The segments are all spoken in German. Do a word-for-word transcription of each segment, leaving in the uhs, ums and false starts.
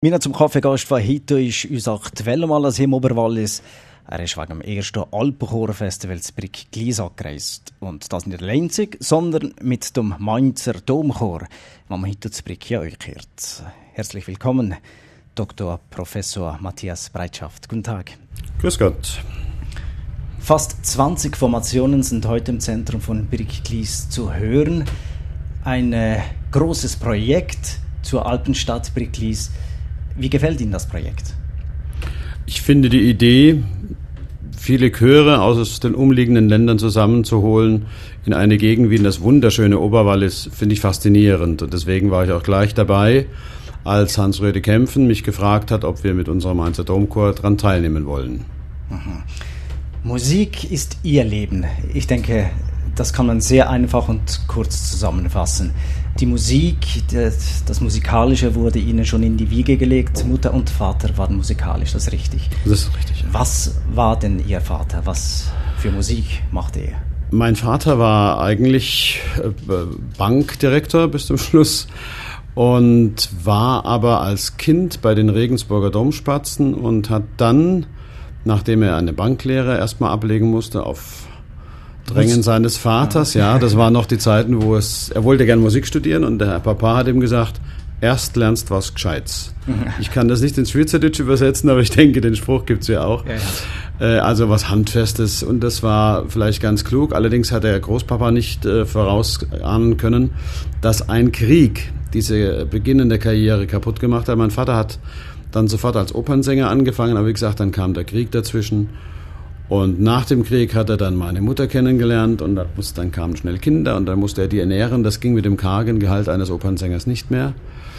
Mein zum Kaffeegast von heute ist unser aktueller Maler im Oberwallis. Er ist wegen dem ersten Alpenchorfestival zu Brigg-Glies angereist. Und das nicht einzig, sondern mit dem Mainzer Domchor, den man heute zu Brigg euch hört. Herzlich willkommen, Doktor Professor Matthias Breitschaft. Guten Tag. Grüß Gott. Fast zwanzig Formationen sind heute im Zentrum von Brigg-Glies zu hören. Ein äh, großes Projekt zur Alpenstadt Brigg-Glies. Wie gefällt Ihnen das Projekt? Ich finde die Idee, viele Chöre aus den umliegenden Ländern zusammenzuholen in eine Gegend wie in das wunderschöne Oberwallis, finde ich faszinierend. Und deswegen war ich auch gleich dabei, als Hans-Röde Kempfen mich gefragt hat, ob wir mit unserem Mainzer Domchor daran teilnehmen wollen. Mhm. Musik ist Ihr Leben. Ich denke, das kann man sehr einfach und kurz zusammenfassen. Die Musik, das, das Musikalische wurde Ihnen schon in die Wiege gelegt. Mutter und Vater waren musikalisch, das ist richtig. Das ist richtig, ja. Was war denn Ihr Vater? Was für Musik machte er? Mein Vater war eigentlich Bankdirektor bis zum Schluss und war aber als Kind bei den Regensburger Domspatzen und hat dann, nachdem er eine Banklehre erstmal ablegen musste, auf Drängen seines Vaters, ja, das waren noch die Zeiten, wo es, er wollte gerne Musik studieren und der Papa hat ihm gesagt, erst lernst was Gescheites. Ich kann das nicht ins Schweizerdeutsch übersetzen, aber ich denke, den Spruch gibt's ja auch. Ja, ja. Äh, also was Handfestes und das war vielleicht ganz klug. Allerdings hat der Großpapa nicht äh, vorausahnen können, dass ein Krieg diese beginnende Karriere kaputt gemacht hat. Mein Vater hat dann sofort als Opernsänger angefangen, aber wie gesagt, dann kam der Krieg dazwischen. Und nach dem Krieg hat er dann meine Mutter kennengelernt und dann kamen schnell Kinder und dann musste er die ernähren. Das ging mit dem kargen Gehalt eines Opernsängers nicht mehr.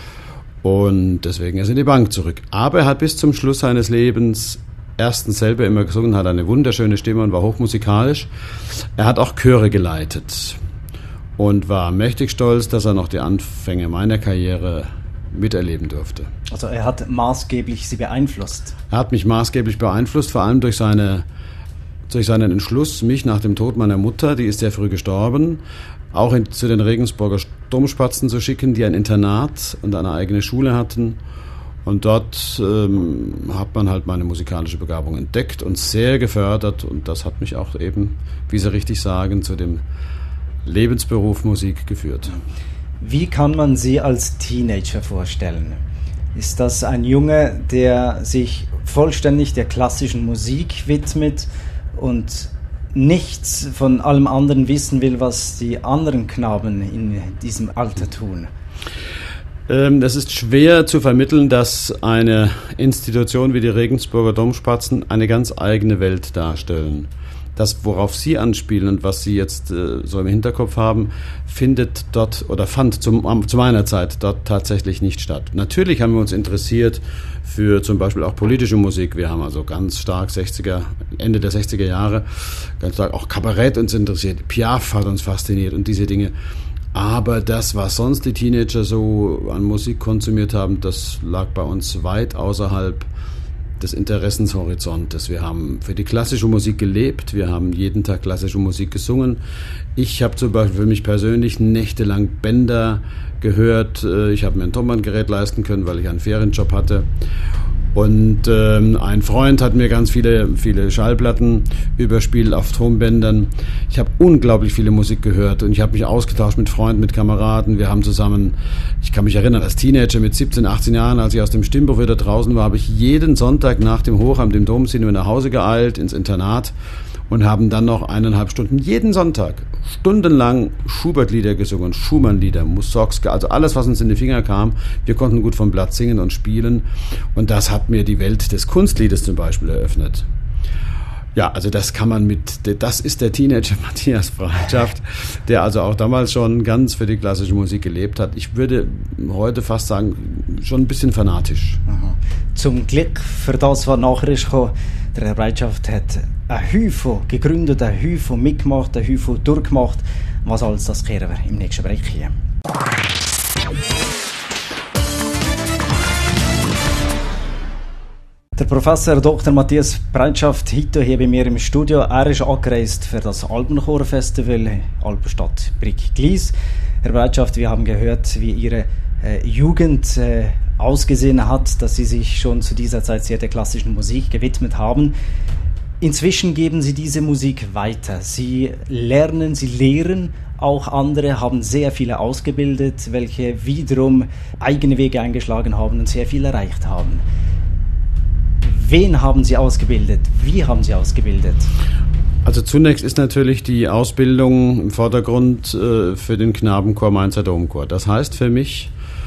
Und deswegen ist er in die Bank zurück. Aber er hat bis zum Schluss seines Lebens erstens selber immer gesungen, hat eine wunderschöne Stimme und war hochmusikalisch. Er hat auch Chöre geleitet und war mächtig stolz, dass er noch die Anfänge meiner Karriere miterleben durfte. Also er hat maßgeblich Sie beeinflusst? Er hat mich maßgeblich beeinflusst, vor allem durch seine durch seinen Entschluss, mich nach dem Tod meiner Mutter, die ist sehr früh gestorben, auch in, zu den Regensburger Domspatzen zu schicken, die ein Internat und eine eigene Schule hatten. Und dort ähm, hat man halt meine musikalische Begabung entdeckt und sehr gefördert. Und das hat mich auch eben, wie Sie richtig sagen, zu dem Lebensberuf Musik geführt. Wie kann man Sie als Teenager vorstellen? Ist das ein Junge, der sich vollständig der klassischen Musik widmet und nichts von allem anderen wissen will, was die anderen Knaben in diesem Alter tun? Ähm, es ist schwer zu vermitteln, dass eine Institution wie die Regensburger Domspatzen eine ganz eigene Welt darstellen. Das, worauf Sie anspielen und was Sie jetzt äh, so im Hinterkopf haben, findet dort oder fand zum, zu meiner Zeit dort tatsächlich nicht statt. Natürlich haben wir uns interessiert für zum Beispiel auch politische Musik. Wir haben also ganz stark sechziger, Ende der sechziger Jahre, ganz stark auch Kabarett uns interessiert. Piaf hat uns fasziniert und diese Dinge. Aber das, was sonst die Teenager so an Musik konsumiert haben, das lag bei uns weit außerhalb des Interessenshorizontes. Wir haben für die klassische Musik gelebt, wir haben jeden Tag klassische Musik gesungen. Ich habe zum Beispiel für mich persönlich nächtelang Bänder gehört. Ich habe mir ein Tonbandgerät leisten können, weil ich einen Ferienjob hatte. Und ähm, ein Freund hat mir ganz viele, viele Schallplatten überspielt auf Tonbändern. Ich habe unglaublich viele Musik gehört und ich habe mich ausgetauscht mit Freunden, mit Kameraden. Wir haben zusammen, ich kann mich erinnern, als Teenager mit siebzehn, achtzehn Jahren, als ich aus dem Stimmbruch wieder draußen war, habe ich jeden Sonntag nach dem Hochamt im Domcinema nach Hause geeilt, ins Internat und haben dann noch eineinhalb Stunden, jeden Sonntag, stundenlang Schubert-Lieder gesungen, Schumann-Lieder, Mussorgsky, also alles, was uns in die Finger kam. Wir konnten gut vom Blatt singen und spielen und das hat mir die Welt des Kunstliedes zum Beispiel eröffnet. Ja, also das kann man mit, das ist der Teenager Matthias Breitschaft, der also auch damals schon ganz für die klassische Musik gelebt hat. Ich würde heute fast sagen, schon ein bisschen fanatisch. Aha. Zum Glück für das, was nachher ist gekommen, der Herr Breitschaft hat ein Häufchen gegründet, ein Häufchen mitgemacht, ein Häufchen durchgemacht. Was alles, das kehren wir im nächsten Bereich hier. Der Professor Doktor Matthias Breitschaft heute hier bei mir im Studio. Er ist angereist für das Alpenchorfestival Alpenstadt Brigg-Glies. Herr Breitschaft, wir haben gehört, wie Ihre äh, Jugend äh, ausgesehen hat, dass Sie sich schon zu dieser Zeit sehr der klassischen Musik gewidmet haben. Inzwischen geben Sie diese Musik weiter. Sie lernen, Sie lehren auch andere, haben sehr viele ausgebildet, welche wiederum eigene Wege eingeschlagen haben und sehr viel erreicht haben. Wen haben Sie ausgebildet? Wie haben Sie ausgebildet? Also zunächst ist natürlich die Ausbildung im Vordergrund äh, für den Knabenchor Mainzer Domchor. Das heißt für mich,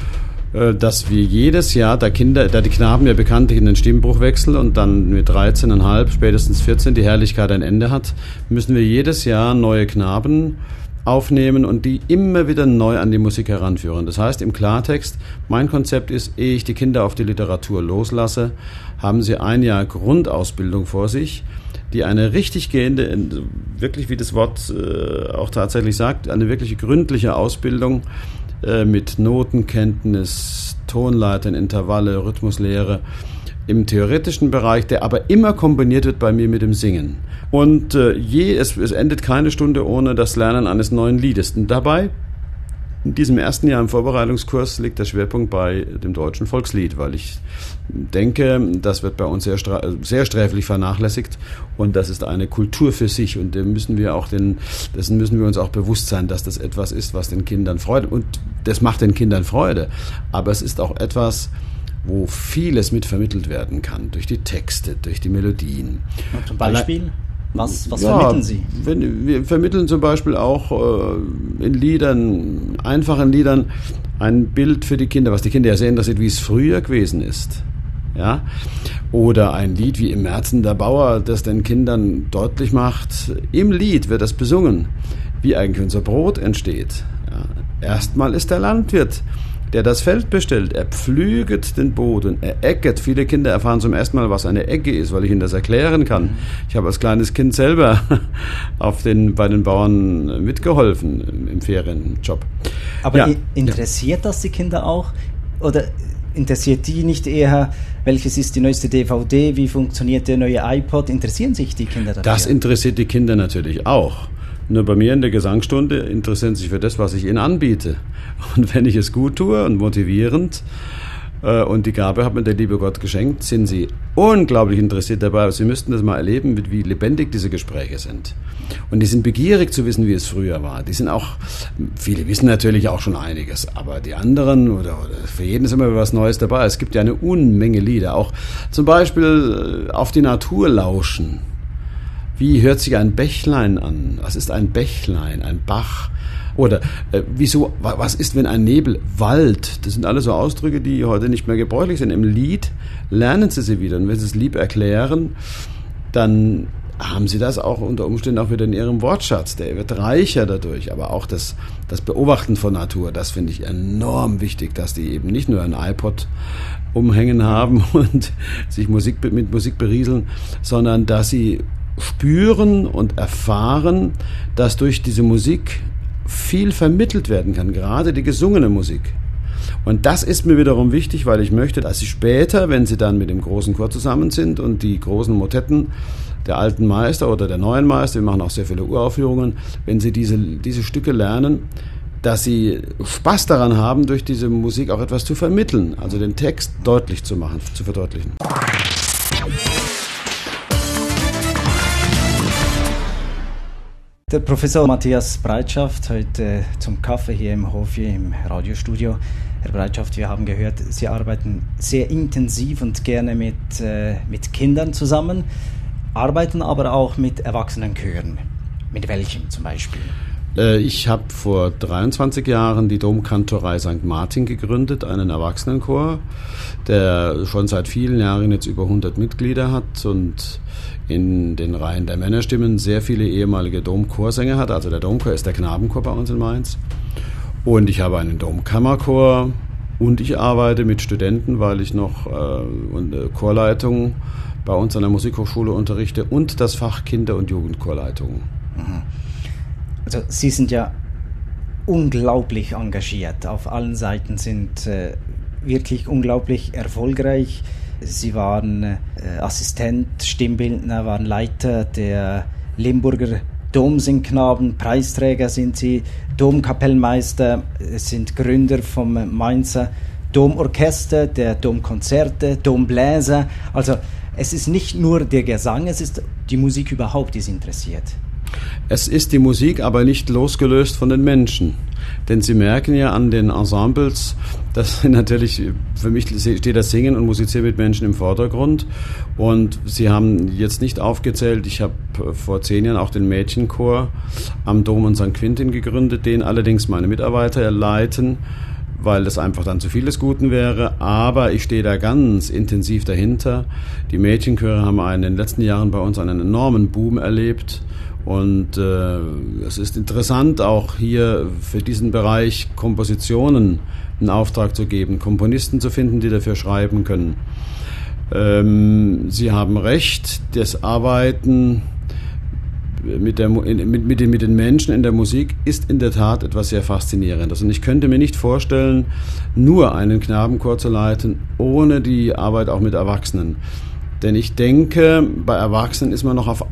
äh, dass wir jedes Jahr, da Kinder, da die Knaben ja bekanntlich in den Stimmbruch wechseln und dann mit dreizehn Komma fünf, spätestens vierzehn die Herrlichkeit ein Ende hat, müssen wir jedes Jahr neue Knaben aufnehmen und die immer wieder neu an die Musik heranführen. Das heißt im Klartext, mein Konzept ist, ehe ich die Kinder auf die Literatur loslasse, haben sie ein Jahr Grundausbildung vor sich, die eine richtig gehende, wirklich wie das Wort äh, auch tatsächlich sagt, eine wirklich gründliche Ausbildung äh, mit Notenkenntnis, Tonleitern, Intervalle, Rhythmuslehre im theoretischen Bereich, der aber immer kombiniert wird bei mir mit dem Singen. Und äh, je, es, es endet keine Stunde ohne das Lernen eines neuen Liedes. Und dabei, in diesem ersten Jahr im Vorbereitungskurs, liegt der Schwerpunkt bei dem deutschen Volkslied, weil ich denke, das wird bei uns sehr, sehr sträflich vernachlässigt und das ist eine Kultur für sich und dem müssen wir auch den, dessen müssen wir uns auch bewusst sein, dass das etwas ist, was den Kindern Freude, und das macht den Kindern Freude, aber es ist auch etwas, wo vieles mit vermittelt werden kann, durch die Texte, durch die Melodien. Und zum Beispiel? Was, was ja, vermitteln Sie? Wenn, wir vermitteln zum Beispiel auch äh, in Liedern, einfachen Liedern, ein Bild für die Kinder, was die Kinder ja sehr interessiert, wie es früher gewesen ist. Ja? Oder ein Lied wie Im Märzen der Bauer, das den Kindern deutlich macht, im Lied wird das besungen, wie eigentlich unser Brot entsteht. Ja? Erstmal ist der Landwirt, der das Feld bestellt, er pflüget den Boden, er äcket. Viele Kinder erfahren zum ersten Mal, was eine Egge ist, weil ich ihnen das erklären kann. Ich habe als kleines Kind selber auf den, bei den Bauern mitgeholfen im Ferienjob. Aber ja. interessiert das die Kinder auch? Oder interessiert die nicht eher, welches ist die neueste D V D, wie funktioniert der neue iPod? Interessieren sich die Kinder dafür? Das interessiert die Kinder natürlich auch. Nur bei mir in der Gesangsstunde interessieren sie sich für das, was ich ihnen anbiete. Und wenn ich es gut tue und motivierend äh, und die Gabe hat mir der liebe Gott geschenkt, sind sie unglaublich interessiert dabei. Sie müssten das mal erleben, wie lebendig diese Gespräche sind. Und die sind begierig zu wissen, wie es früher war. Die sind auch, viele wissen natürlich auch schon einiges, aber die anderen, oder, oder für jeden ist immer was Neues dabei. Es gibt ja eine Unmenge Lieder, auch zum Beispiel auf die Natur lauschen. Wie hört sich ein Bächlein an? Was ist ein Bächlein, ein Bach? Oder äh, wieso? Was ist, wenn ein Nebel? Wald. Das sind alles so Ausdrücke, die heute nicht mehr gebräuchlich sind. Im Lied lernen sie sie wieder. Und wenn sie es lieb erklären, dann haben sie das auch unter Umständen auch wieder in ihrem Wortschatz. Der wird reicher dadurch. Aber auch das, das Beobachten von Natur, das finde ich enorm wichtig, dass die eben nicht nur ein iPod umhängen haben und sich Musik mit Musik berieseln, sondern dass sie spüren und erfahren, dass durch diese Musik viel vermittelt werden kann, gerade die gesungene Musik. Und das ist mir wiederum wichtig, weil ich möchte, dass sie später, wenn sie dann mit dem großen Chor zusammen sind und die großen Motetten der alten Meister oder der neuen Meister, wir machen auch sehr viele Uraufführungen, wenn sie diese, diese Stücke lernen, dass sie Spaß daran haben, durch diese Musik auch etwas zu vermitteln, also den Text deutlich zu machen, zu verdeutlichen. Der Professor Matthias Breitschaft, heute zum Kaffee hier im Hof, hier im Radiostudio. Herr Breitschaft, wir haben gehört, Sie arbeiten sehr intensiv und gerne mit, äh, mit Kindern zusammen, arbeiten aber auch mit Erwachsenenchören. Mit welchen zum Beispiel? Äh, ich habe vor dreiundzwanzig Jahren die Domkantorei Sankt Martin gegründet, einen Erwachsenenchor, der schon seit vielen Jahren jetzt über hundert Mitglieder hat und in den Reihen der Männerstimmen sehr viele ehemalige Domchorsänger hat. Also der Domchor ist der Knabenchor bei uns in Mainz. Und ich habe einen Domkammerchor und ich arbeite mit Studenten, weil ich noch äh, Chorleitung bei uns an der Musikhochschule unterrichte und das Fach Kinder- und Jugendchorleitung. Also Sie sind ja unglaublich engagiert. Auf allen Seiten sind äh, wirklich unglaublich erfolgreich. Sie waren äh, Assistent, Stimmbildner, waren Leiter der Limburger Domsingknaben, Preisträger sind Sie, Domkapellmeister, sind Gründer vom Mainzer Domorchester, der Domkonzerte, Dombläser. Also es ist nicht nur der Gesang, es ist die Musik überhaupt, die es interessiert. Es ist die Musik, aber nicht losgelöst von den Menschen. Denn Sie merken ja an den Ensembles, dass natürlich, für mich steht das Singen und Musizieren mit Menschen im Vordergrund. Und Sie haben jetzt nicht aufgezählt, ich habe vor zehn Jahren auch den Mädchenchor am Dom und Sankt Quintin gegründet, den allerdings meine Mitarbeiter leiten, weil das einfach dann zu viel des Guten wäre. Aber ich stehe da ganz intensiv dahinter. Die Mädchenchöre haben in den letzten Jahren bei uns einen enormen Boom erlebt. Und äh, es ist interessant, auch hier für diesen Bereich Kompositionen einen Auftrag zu geben, Komponisten zu finden, die dafür schreiben können. Ähm, Sie haben recht, das Arbeiten mit, der, mit, mit, den, mit den Menschen in der Musik ist in der Tat etwas sehr Faszinierendes. Und ich könnte mir nicht vorstellen, nur einen Knabenchor zu leiten, ohne die Arbeit auch mit Erwachsenen. Denn ich denke, bei Erwachsenen ist man noch auf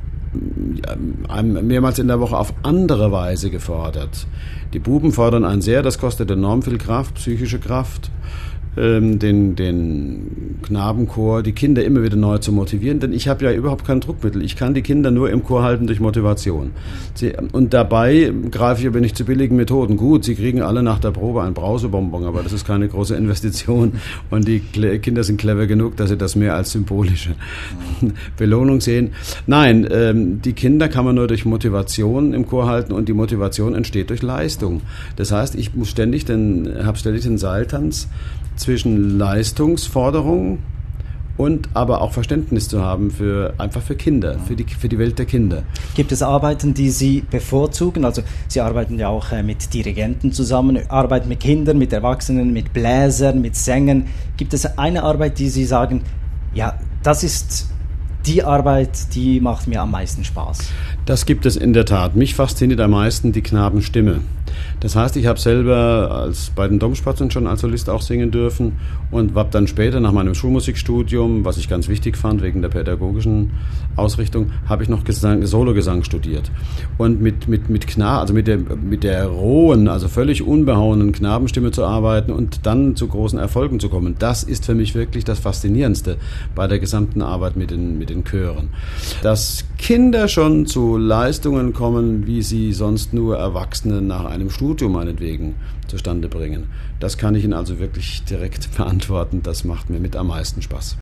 mehrmals in der Woche auf andere Weise gefordert. Die Buben fordern einen sehr, das kostet enorm viel Kraft, psychische Kraft, ähm, den, den Knabenchor, die Kinder immer wieder neu zu motivieren, denn ich habe ja überhaupt kein Druckmittel. Ich kann die Kinder nur im Chor halten durch Motivation. Sie, und dabei greife ich aber nicht zu billigen Methoden. Gut, sie kriegen alle nach der Probe ein Brausebonbon, aber das ist keine große Investition und die Kle- Kinder sind clever genug, dass sie das mehr als symbolische Belohnung sehen. Nein, ähm, die Kinder kann man nur durch Motivation im Chor halten und die Motivation entsteht durch Leistung. Das heißt, ich muss ständig den, habe ständig den Seiltanz zwischen Leistungsforderungen und aber auch Verständnis zu haben für einfach für Kinder, für die, für die Welt der Kinder. Gibt es Arbeiten, die Sie bevorzugen? Also Sie arbeiten ja auch mit Dirigenten zusammen, arbeiten mit Kindern, mit Erwachsenen, mit Bläsern, mit Sängern. Gibt es eine Arbeit, die Sie sagen, ja, das ist die Arbeit, die macht mir am meisten Spaß? Das gibt es in der Tat. Mich fasziniert am meisten die Knabenstimme. Das heißt, ich habe selber als bei den Domspatzen schon als Solist auch singen dürfen und habe dann später nach meinem Schulmusikstudium, was ich ganz wichtig fand wegen der pädagogischen Ausrichtung, habe ich noch Gesang, Sologesang studiert. Und mit mit mit Kna, also mit der mit der rohen, also völlig unbehauenen Knabenstimme zu arbeiten und dann zu großen Erfolgen zu kommen, das ist für mich wirklich das Faszinierendste bei der gesamten Arbeit mit den mit den Chören. Dass Kinder schon zu Leistungen kommen, wie sie sonst nur Erwachsene nach einem Studium meinetwegen zustande bringen. Das kann ich Ihnen also wirklich direkt beantworten. Das macht mir mit am meisten Spaß.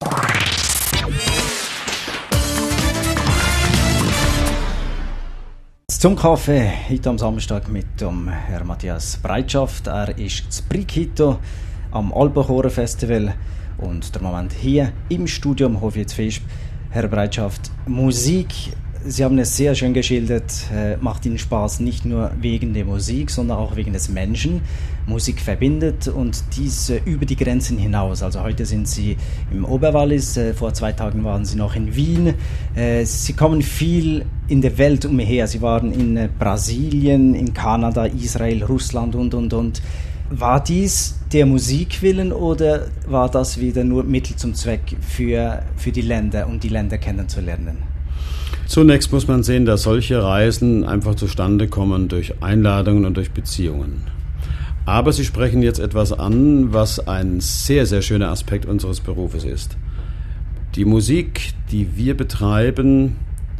Zum Kaffee heute am Samstag mit dem Herrn Matthias Breitschaft. Er ist z Brickhito am Alpenchor Festival und der Moment hier im Studio am Hof jetzt Fisch. Herr Breitschaft, Musik, Sie haben es sehr schön geschildert, äh, macht Ihnen Spaß nicht nur wegen der Musik, sondern auch wegen des Menschen. Musik verbindet und dies äh, über die Grenzen hinaus. Also heute sind Sie im Oberwallis, äh, vor zwei Tagen waren Sie noch in Wien. Äh, Sie kommen viel in der Welt umher. Sie waren in äh, Brasilien, in Kanada, Israel, Russland und, und, und. War dies der Musik willen oder war das wieder nur Mittel zum Zweck für, für die Länder, um die Länder kennenzulernen? Zunächst muss man sehen, dass solche Reisen einfach zustande kommen durch Einladungen und durch Beziehungen. Aber Sie sprechen jetzt etwas an, was ein sehr, sehr schöner Aspekt unseres Berufes ist. Die Musik, die wir betreiben,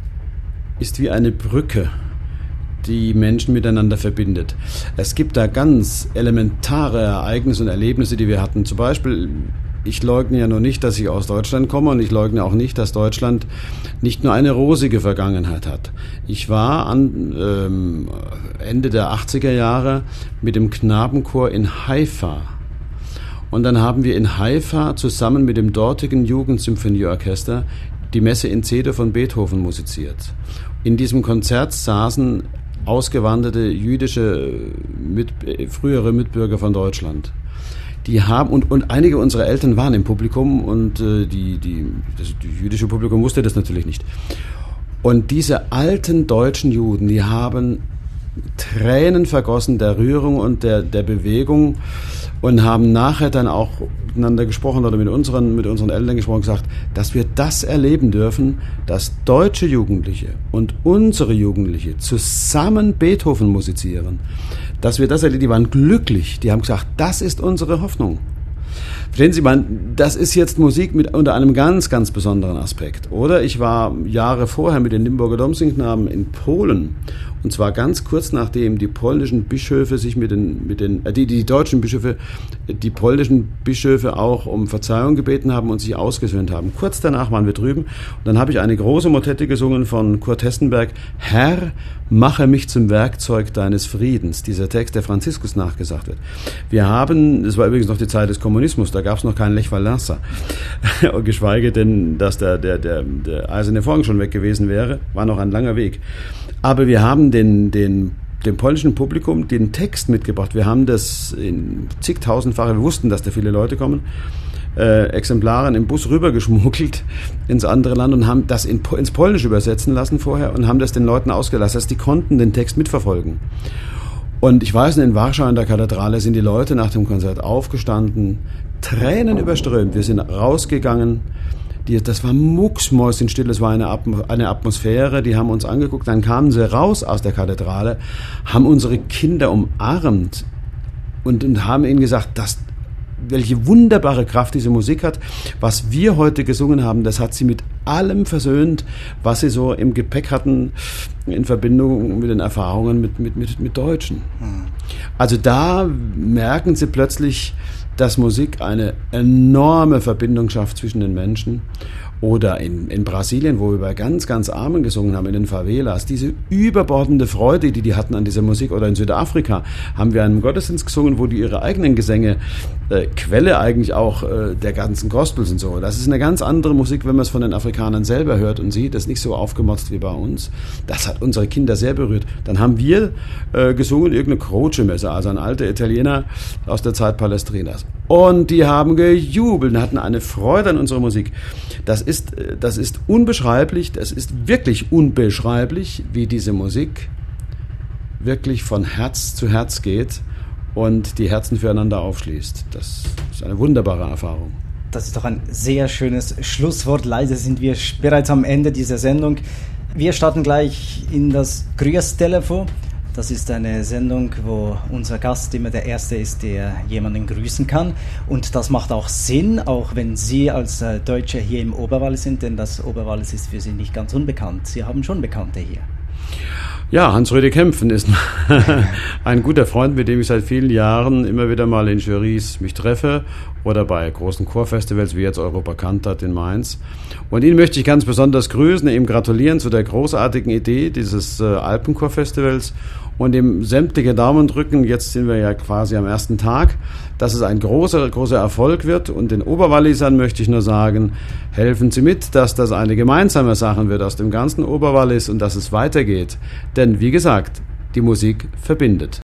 ist wie eine Brücke, die Menschen miteinander verbindet. Es gibt da ganz elementare Ereignisse und Erlebnisse, die wir hatten. Zum Beispiel, ich leugne ja nur nicht, dass ich aus Deutschland komme und ich leugne auch nicht, dass Deutschland nicht nur eine rosige Vergangenheit hat. Ich war an ähm, Ende der achtziger Jahre mit dem Knabenchor in Haifa. Und dann haben wir in Haifa zusammen mit dem dortigen Jugendsymphonieorchester die Messe in C-Dur von Beethoven musiziert. In diesem Konzert saßen ausgewanderte jüdische mit, frühere Mitbürger von Deutschland. Die haben und, und einige unserer Eltern waren im Publikum und äh, die, die, das die jüdische Publikum wusste das natürlich nicht. Und diese alten deutschen Juden, die haben Tränen vergossen der Rührung und der, der Bewegung und haben nachher dann auch miteinander gesprochen oder mit unseren, mit unseren Eltern gesprochen und gesagt, dass wir das erleben dürfen, dass deutsche Jugendliche und unsere Jugendliche zusammen Beethoven musizieren. Dass wir das erleben, die waren glücklich, die haben gesagt, das ist unsere Hoffnung. Verstehen Sie, man, das ist jetzt Musik mit unter einem ganz, ganz besonderen Aspekt. Oder ich war Jahre vorher mit den Limburger Domsingknaben in Polen. Und zwar ganz kurz nachdem die polnischen Bischöfe sich mit den, mit den, äh, die, die deutschen Bischöfe, die polnischen Bischöfe auch um Verzeihung gebeten haben und sich ausgesöhnt haben. Kurz danach waren wir drüben und dann habe ich eine große Motette gesungen von Kurt Hessenberg. Herr, mache mich zum Werkzeug deines Friedens. Dieser Text, der Franziskus nachgesagt wird. Wir haben, das war übrigens noch die Zeit des Kommunismus, da gab es noch keinen Lech Walesa. Geschweige denn, dass der, der, der, der eiserne Vorhang schon weg gewesen wäre. War noch ein langer Weg. Aber wir haben den, den, dem polnischen Publikum den Text mitgebracht. Wir haben das in zigtausendfache, wir wussten, dass da viele Leute kommen, äh, Exemplaren im Bus rübergeschmuggelt ins andere Land und haben das in, ins Polnische übersetzen lassen vorher und haben das den Leuten ausgelassen. Das heißt, die konnten den Text mitverfolgen. Und ich weiß, in Warschau in der Kathedrale sind die Leute nach dem Konzert aufgestanden, Tränen überströmt. Wir sind rausgegangen. Die, das war mucksmäuschenstill, es war eine, Atm- eine Atmosphäre, die haben uns angeguckt, dann kamen sie raus aus der Kathedrale, haben unsere Kinder umarmt und, und haben ihnen gesagt, dass, welche wunderbare Kraft diese Musik hat. Was wir heute gesungen haben, das hat sie mit allem versöhnt, was sie so im Gepäck hatten in Verbindung mit den Erfahrungen mit, mit, mit, mit Deutschen. Also da merken sie plötzlich, dass Musik eine enorme Verbindung schafft zwischen den Menschen. Oder in, in Brasilien, wo wir bei ganz, ganz Armen gesungen haben, in den Favelas, diese überbordende Freude, die die hatten an dieser Musik. Oder in Südafrika haben wir einen Gottesdienst gesungen, wo die ihre eigenen Gesänge, äh, Quelle eigentlich auch äh, der ganzen Gospels und so. Das ist eine ganz andere Musik, wenn man es von den Afrikanern selber hört und sieht. Das ist nicht so aufgemotzt wie bei uns. Das hat unsere Kinder sehr berührt. Dann haben wir äh, gesungen irgendeine Croce-Messe, also ein alter Italiener aus der Zeit Palestrinas. Und die haben gejubelt und hatten eine Freude an unserer Musik. Das ist, das ist unbeschreiblich, das ist wirklich unbeschreiblich, wie diese Musik wirklich von Herz zu Herz geht und die Herzen füreinander aufschließt. Das ist eine wunderbare Erfahrung. Das ist doch ein sehr schönes Schlusswort. Leider sind wir bereits am Ende dieser Sendung. Wir starten gleich in das Grüß-Telefon. Das ist eine Sendung, wo unser Gast immer der Erste ist, der jemanden grüßen kann. Und das macht auch Sinn, auch wenn Sie als äh, Deutsche hier im Oberwallis sind, denn das Oberwallis ist für Sie nicht ganz unbekannt. Sie haben schon Bekannte hier. Ja, Hans-Rüdi Kempfen ist ein guter Freund, mit dem ich seit vielen Jahren immer wieder mal in Jurys mich treffe oder bei großen Chorfestivals wie jetzt Europa Cantat in Mainz. Und ihn möchte ich ganz besonders grüßen, ihm gratulieren zu der großartigen Idee dieses äh, Alpenchorfestivals und ihm sämtliche Daumen drücken. Jetzt sind wir ja quasi am ersten Tag, dass es ein großer, großer Erfolg wird. Und den Oberwallisern möchte ich nur sagen, helfen Sie mit, dass das eine gemeinsame Sache wird aus dem ganzen Oberwallis und dass es weitergeht. Denn wie gesagt, die Musik verbindet.